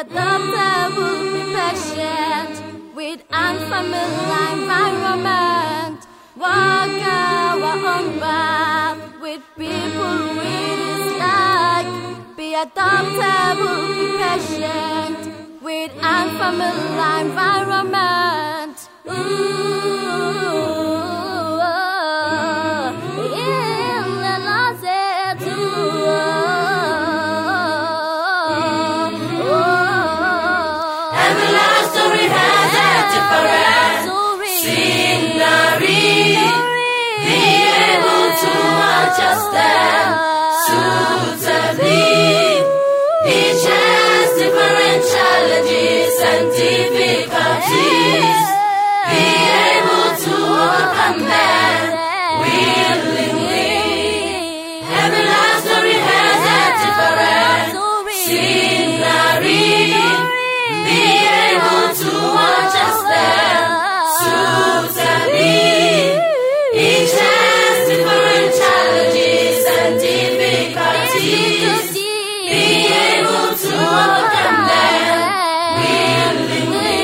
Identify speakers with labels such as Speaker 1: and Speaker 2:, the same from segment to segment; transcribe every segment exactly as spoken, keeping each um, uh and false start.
Speaker 1: doctor will be patient with unfamiliar environment. Walk our own path with people we dislike. Be a doctor will be patient with unfamiliar environment. Ooh.
Speaker 2: Understand suitably. Each has different challenges and difficulties. Be able to overcome them willingly. Every love story has a different scenery. Be able to understand suitably. Each has different challenges and difficulties. Be able to overcome them willingly.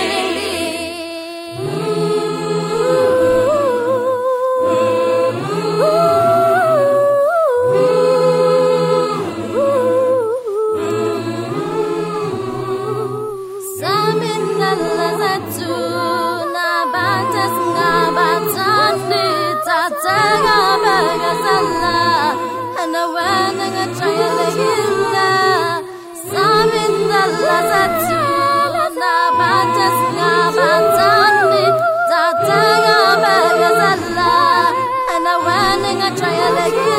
Speaker 1: Try again.